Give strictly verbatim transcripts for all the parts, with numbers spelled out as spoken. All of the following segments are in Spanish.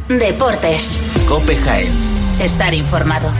Deportes. COPE Jaén. Estar informado.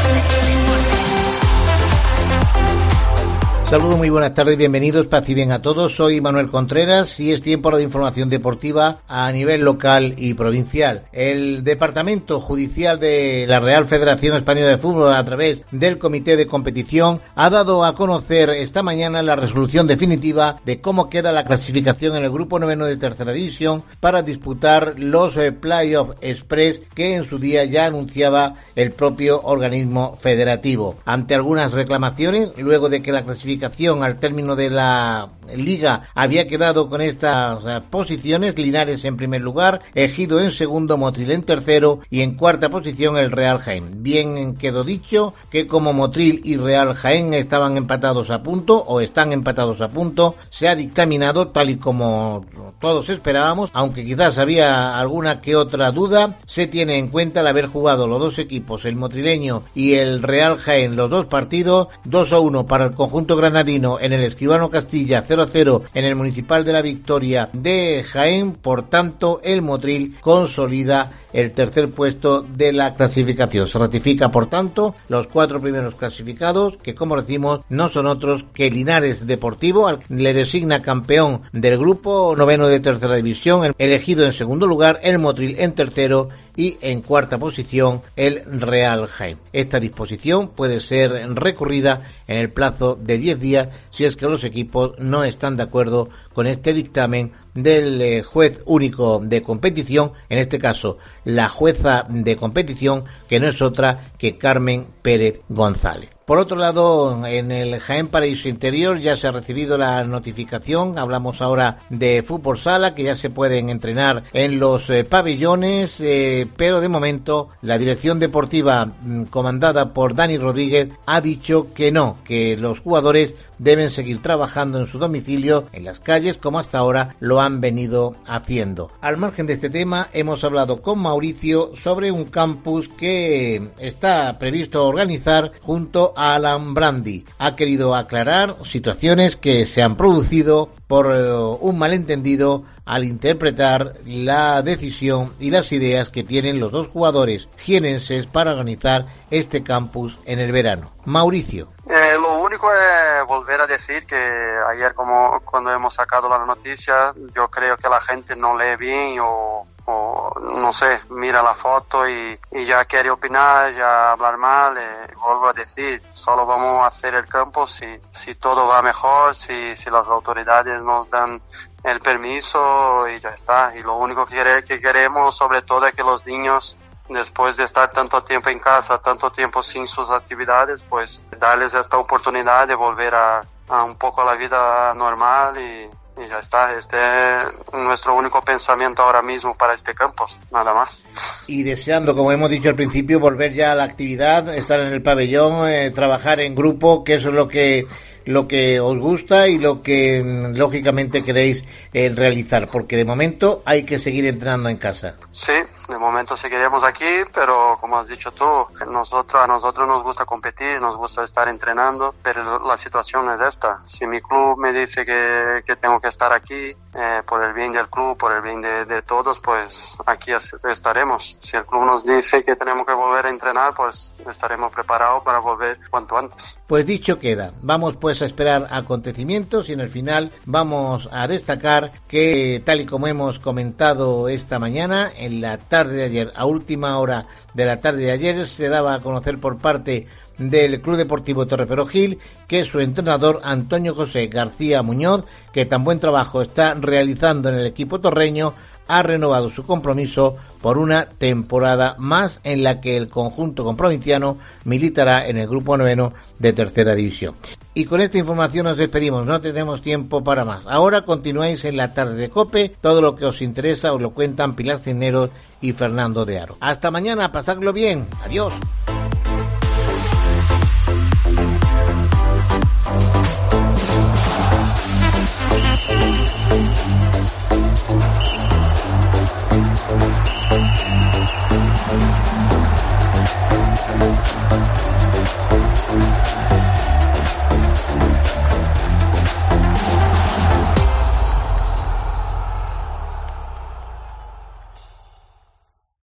Saludos, muy buenas tardes, bienvenidos, paz y bien a todos. Soy Manuel Contreras y es tiempo de información deportiva a nivel local y provincial. El Departamento Judicial de la Real Federación Española de Fútbol, a través del Comité de Competición, ha dado a conocer esta mañana la resolución definitiva de cómo queda la clasificación en el Grupo Noveno de Tercera División para disputar los eh, Playoff Express que en su día ya anunciaba el propio organismo federativo. Ante algunas reclamaciones, luego de que la clasificación al término de la liga había quedado con estas o sea, posiciones: Linares en primer lugar, Ejido en segundo, Motril en tercero y en cuarta posición el Real Jaén. Bien quedó dicho que como Motril y Real Jaén estaban empatados a punto o están empatados a punto, se ha dictaminado tal y como todos esperábamos, aunque quizás había alguna que otra duda. Se tiene en cuenta el haber jugado los dos equipos, el motrileño y el Real Jaén, los dos partidos, dos a uno para el conjunto granadino en el Escribano Castilla, cero a cero en el Municipal de la Victoria de Jaén. Por tanto, el Motril consolida el tercer puesto de la clasificación. Se ratifica, por tanto, los cuatro primeros clasificados, que como decimos, no son otros que Linares Deportivo, al le designa campeón del Grupo Noveno de Tercera División, elegido en segundo lugar, el Motril en tercero y en cuarta posición el Real Jaén. Esta disposición puede ser recurrida en el plazo de diez días si es que los equipos no están de acuerdo con este dictamen del eh, juez único de competición, en este caso la jueza de competición, que no es otra que Carmen Pérez González. Por otro lado, en el Jaén Paraíso Interior ya se ha recibido la notificación. Hablamos ahora de fútbol sala, que ya se pueden entrenar en los eh, pabellones, eh, pero de momento la dirección deportiva mm, comandada por Dani Rodríguez ha dicho que no, que los jugadores deben seguir trabajando en su domicilio, en las calles, como hasta ahora lo han venido haciendo. Al margen de este tema, hemos hablado con Mauricio sobre un campus que está previsto organizar junto a Alan Brandi. Ha querido aclarar situaciones que se han producido por uh, un malentendido al interpretar la decisión y las ideas que tienen los dos jugadores jienenses para organizar este campus en el verano. Mauricio. Eh, lo único es volver a decir que ayer, como cuando hemos sacado la noticia, yo creo que la gente no lee bien o, o no sé, mira la foto y, y ya quiere opinar, ya hablar mal. Eh, vuelvo a decir, solo vamos a hacer el campo si, si todo va mejor, si, si las autoridades nos dan el permiso y ya está. Y lo único que, que queremos sobre todo es que los niños, después de estar tanto tiempo en casa, tanto tiempo sin sus actividades, pues darles esta oportunidad de volver a, a un poco a la vida normal y, y ya está. Este es nuestro único pensamiento ahora mismo para este campus, nada más. Y deseando, como hemos dicho al principio, volver ya a la actividad, estar en el pabellón, eh, trabajar en grupo, que eso es lo que lo que os gusta y lo que lógicamente queréis eh, realizar, porque de momento hay que seguir entrenando en casa. Sí, de momento seguiremos aquí, pero como has dicho tú, nosotros, a nosotros nos gusta competir, nos gusta estar entrenando, pero la situación es esta. Si mi club me dice que, que tengo que estar aquí, eh, por el bien del club, por el bien de, de todos, pues aquí estaremos. Si el club nos dice que tenemos que volver a entrenar, pues estaremos preparados para volver cuanto antes. Pues dicho queda, vamos pues a esperar acontecimientos y en el final vamos a destacar que, tal y como hemos comentado esta mañana, en la tarde de ayer, a última hora de la tarde de ayer, se daba a conocer por parte del Club Deportivo Torreperogil que su entrenador Antonio José García Muñoz, que tan buen trabajo está realizando en el equipo torreño, ha renovado su compromiso por una temporada más en la que el conjunto comprovinciano militará en el Grupo Noveno de Tercera División. Y con esta información nos despedimos, no tenemos tiempo para más. Ahora continuáis en la tarde de COPE, todo lo que os interesa os lo cuentan Pilar Cisneros y Fernando de Aro. Hasta mañana, pasadlo bien, adiós.